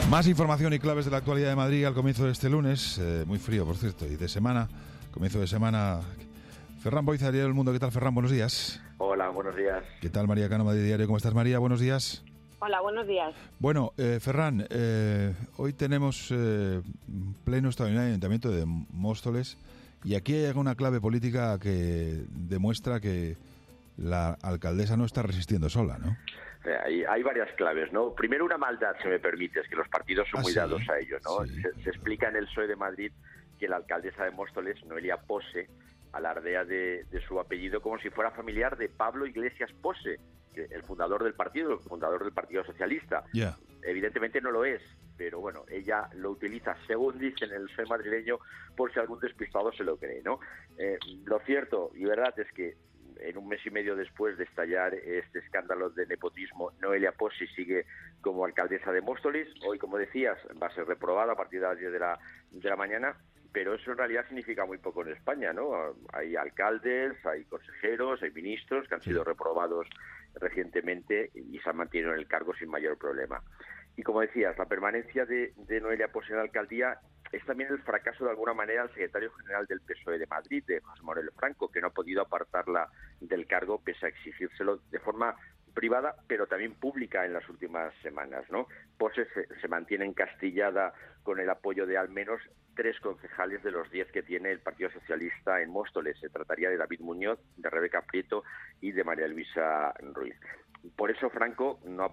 Más información y claves de la actualidad de Madrid al comienzo de este lunes, muy frío por cierto, y de semana, comienzo de semana. Ferran Boiza, Diario del Mundo. ¿Qué tal, Ferran? Buenos días. Hola, buenos días. ¿Qué tal, María Cano, Madrid Diario? ¿Cómo estás, María? Buenos días. Hola, buenos días. Bueno, Ferran, hoy tenemos pleno extraordinario Ayuntamiento de Móstoles y aquí hay alguna clave política que demuestra que la alcaldesa no está resistiendo sola, ¿no? Hay varias claves, ¿no? Primero, una maldad, si me permites, que los partidos son muy dados a ello, ¿no? Sí. Se explica en el PSOE de Madrid que la alcaldesa de Móstoles, Noelia Pose, alardea de su apellido como si fuera familiar de Pablo Iglesias Pose, el fundador del Partido Socialista. Yeah. Evidentemente no lo es, pero bueno, ella lo utiliza, según dicen en el PSOE madrileño, por si algún despistado se lo cree, ¿no? Lo cierto y verdad es que en un mes y medio después de estallar este escándalo de nepotismo, Noelia Pose sigue como alcaldesa de Móstoles. Hoy, como decías, va a ser reprobada a partir de las 10 de la mañana, pero eso en realidad significa muy poco en España, ¿no? Hay alcaldes, hay consejeros, hay ministros que han sido reprobados recientemente y se han mantenido en el cargo sin mayor problema. Y como decías, la permanencia de Noelia Pose en la alcaldía es también el fracaso de alguna manera del secretario general del PSOE de Madrid, de José Manuel Franco, que no ha podido apartarla del cargo pese a exigírselo de forma privada, pero también pública en las últimas semanas, ¿no? Pose se mantiene encastillada con el apoyo de al menos 3 concejales de los 10 que tiene el Partido Socialista en Móstoles. Se trataría de David Muñoz, de Rebeca Prieto y de María Luisa Ruiz. Por eso Franco no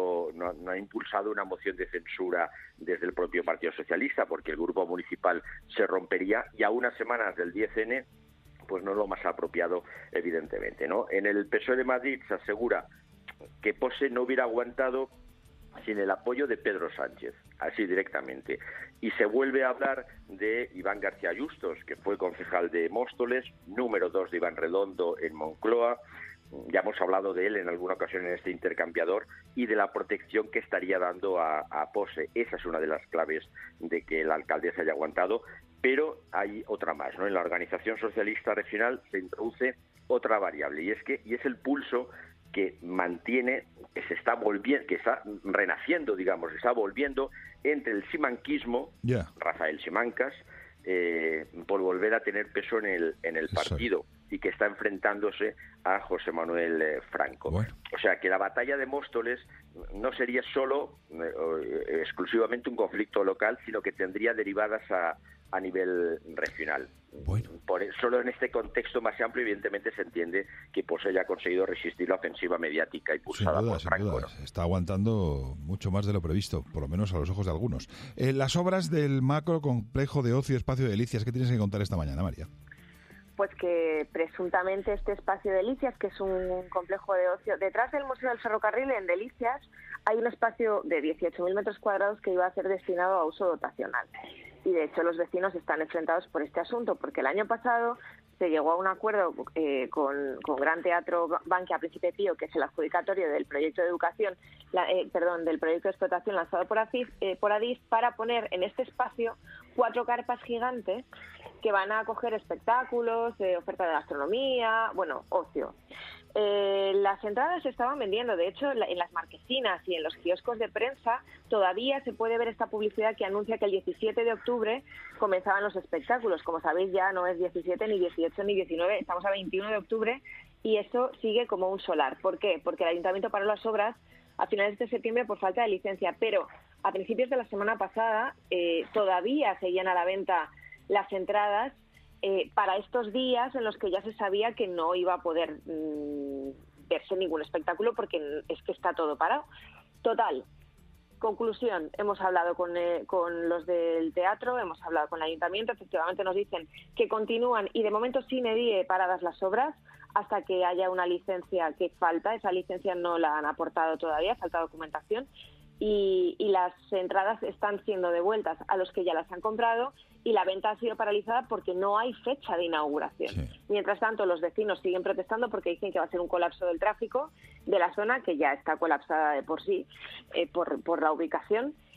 ha impulsado una moción de censura desde el propio Partido Socialista, porque el grupo municipal se rompería y a unas semanas del 10N pues no es lo más apropiado, evidentemente, ¿no? En el PSOE de Madrid se asegura que Pose no hubiera aguantado sin el apoyo de Pedro Sánchez, así directamente. Y se vuelve a hablar de Iván García Yustos, que fue concejal de Móstoles, número 2 de Iván Redondo en Moncloa. Ya hemos hablado de él en alguna ocasión en este intercambiador y de la protección que estaría dando a Pose. Esa es una de las claves de que la alcaldesa haya aguantado, pero hay otra más, ¿no? En la organización socialista regional se introduce otra variable y es el pulso que mantiene, que se está volviendo, que está renaciendo, digamos, se está volviendo entre el simanquismo, Rafael Simancas, por volver a tener peso en el partido y que está enfrentándose a José Manuel Franco. Bueno. O sea que la batalla de Móstoles no sería solo exclusivamente un conflicto local, sino que tendría derivadas a nivel regional. Bueno. Solo en este contexto más amplio, evidentemente, se entiende que Pose haya conseguido resistir la ofensiva mediática impulsada por Franco. Sin duda. Está aguantando mucho más de lo previsto, por lo menos a los ojos de algunos. Las obras del macro complejo de ocio Espacio de Delicias, ¿qué tienes que contar esta mañana, María? Pues que presuntamente este Espacio de Delicias, que es un complejo de ocio, detrás del Museo del Ferrocarril, en Delicias, hay un espacio de 18.000 metros cuadrados que iba a ser destinado a uso dotacional. Y de hecho los vecinos están enfrentados por este asunto, porque el año pasado se llegó a un acuerdo con Gran Teatro Bankia Príncipe Pío, que es el adjudicatorio del proyecto de educación, del proyecto de explotación lanzado por Adif, para poner en este espacio 4 carpas gigantes que van a acoger espectáculos, oferta de gastronomía, ocio. Las entradas se estaban vendiendo, de hecho en las marquesinas y en los kioscos de prensa todavía se puede ver esta publicidad que anuncia que el 17 de octubre comenzaban los espectáculos. Como sabéis, ya no es 17, ni 18, ni 19, estamos a 21 de octubre y eso sigue como un solar. ¿Por qué? Porque el Ayuntamiento paró las obras a finales de septiembre por falta de licencia, pero a principios de la semana pasada todavía seguían a la venta las entradas para estos días en los que ya se sabía que no iba a poder verse ningún espectáculo porque es que está todo parado. Total, conclusión, hemos hablado con los del teatro, hemos hablado con el ayuntamiento, efectivamente nos dicen que continúan y de momento sine die paradas las obras hasta que haya una licencia que falta. Esa licencia no la han aportado todavía, falta documentación. Y las entradas están siendo devueltas a los que ya las han comprado y la venta ha sido paralizada porque no hay fecha de inauguración. Sí. Mientras tanto, los vecinos siguen protestando porque dicen que va a ser un colapso del tráfico de la zona, que ya está colapsada de por sí por la ubicación.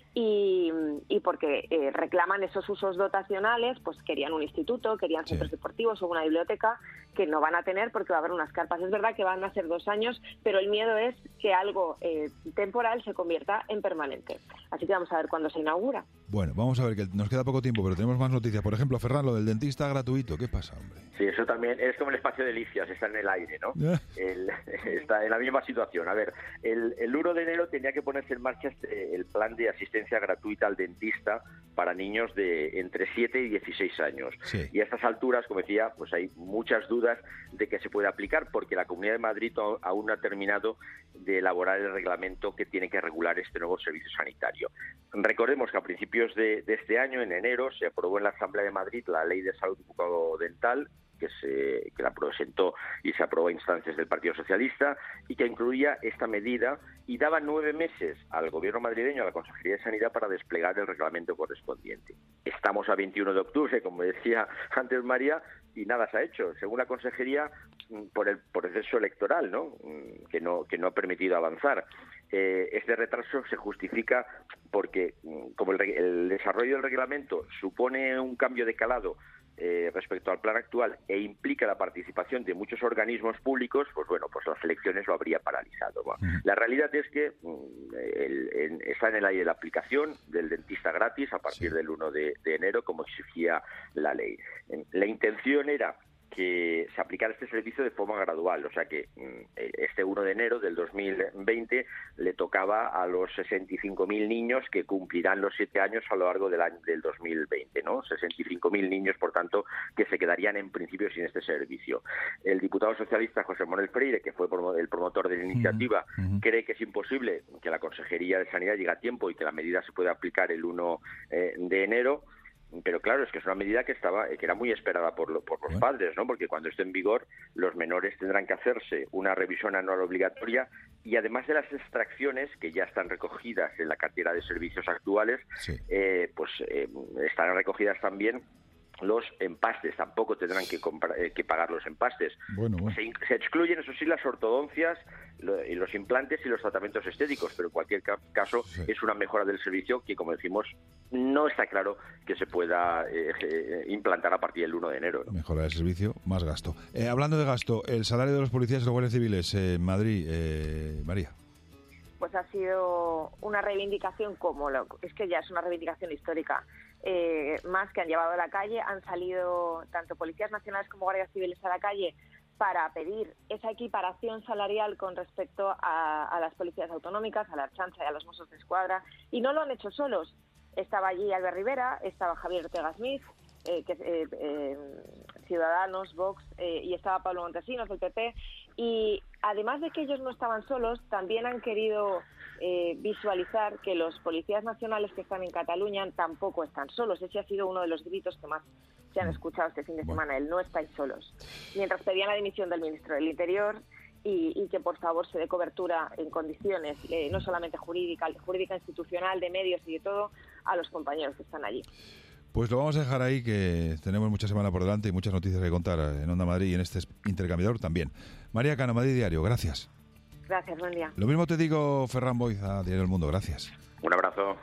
y porque reclaman esos usos dotacionales, pues querían un instituto, querían centros deportivos o una biblioteca, que no van a tener porque va a haber unas carpas. Es verdad que van a ser 2 años, pero el miedo es que algo temporal se convierta en permanente. Así que vamos a ver cuándo se inaugura. Bueno, vamos a ver, que nos queda poco tiempo, pero tenemos más noticias. Por ejemplo, Ferran, lo del dentista gratuito, ¿qué pasa, hombre? Sí, eso también es como el espacio de Licias, está en el aire, ¿no? Está en la misma situación. A ver, el 1 de enero tenía que ponerse en marcha el plan de asistencia gratuita al dentista para niños de entre 7 y 16 años. Sí. Y a estas alturas, como decía, pues hay muchas dudas de que se puede aplicar, porque la Comunidad de Madrid aún no ha terminado de elaborar el reglamento que tiene que regular este nuevo servicio sanitario. Recordemos que a principios de este año, en enero, se aprobó en la Asamblea de Madrid la Ley de Salud Bucodental, que la presentó y se aprobó a instancias del Partido Socialista, y que incluía esta medida y daba 9 meses al Gobierno madrileño, a la Consejería de Sanidad, para desplegar el reglamento correspondiente. Estamos a 21 de octubre, como decía antes María, y nada se ha hecho. Según la Consejería, por el proceso electoral, ¿no? Que no ha permitido avanzar. Este retraso se justifica porque, como el desarrollo del reglamento supone un cambio de calado respecto al plan actual e implica la participación de muchos organismos públicos, pues bueno, pues las elecciones lo habría paralizado. Bueno, la realidad es que está en el aire la aplicación del dentista gratis a partir del 1 de enero, como exigía la ley. La intención era que se aplicara este servicio de forma gradual, o sea que este 1 de enero del 2020 le tocaba a los 65.000 niños que cumplirán los 7 años a lo largo del año del 2020, ¿no? 65.000 niños, por tanto, que se quedarían en principio sin este servicio. El diputado socialista José Manuel Freire, que fue el promotor de la iniciativa, cree que es imposible que la Consejería de Sanidad llegue a tiempo y que la medida se pueda aplicar el 1 de enero. Pero claro, es que es una medida que era muy esperada por los padres, ¿no? Porque cuando esté en vigor, los menores tendrán que hacerse una revisión anual obligatoria, y además de las extracciones que ya están recogidas en la cartera de servicios actuales, estarán recogidas también los empastes. Tampoco tendrán que pagar los empastes. Bueno. Se excluyen, eso sí, las ortodoncias, los implantes y los tratamientos estéticos, pero en cualquier caso es una mejora del servicio que, como decimos, no está claro que se pueda implantar a partir del 1 de enero, ¿no? Mejora del servicio, más gasto. Hablando de gasto, el salario de los policías y los guardias civiles en Madrid, María. Pues ha sido una reivindicación es que ya es una reivindicación histórica. Más que han llevado a la calle, han salido tanto policías nacionales como guardias civiles a la calle para pedir esa equiparación salarial con respecto a las policías autonómicas, a la Ertzaintza y a los Mossos d'Esquadra, y no lo han hecho solos. Estaba allí Albert Rivera, estaba Javier Ortega Smith, Ciudadanos, Vox, y estaba Pablo Montesinos, del PP, y además de que ellos no estaban solos, también han querido visualizar que los policías nacionales que están en Cataluña tampoco están solos. Ese ha sido uno de los gritos que más se han escuchado este fin de semana, el no estáis solos. Mientras pedían la dimisión del ministro del Interior y que por favor se dé cobertura en condiciones, no solamente jurídica institucional, de medios y de todo, a los compañeros que están allí. Pues lo vamos a dejar ahí, que tenemos mucha semana por delante y muchas noticias que contar en Onda Madrid y en este intercambiador también. María Cano, Madrid Diario, gracias. Gracias, buen día. Lo mismo te digo, Ferran Boiz, a Diario El Mundo, gracias. Un abrazo.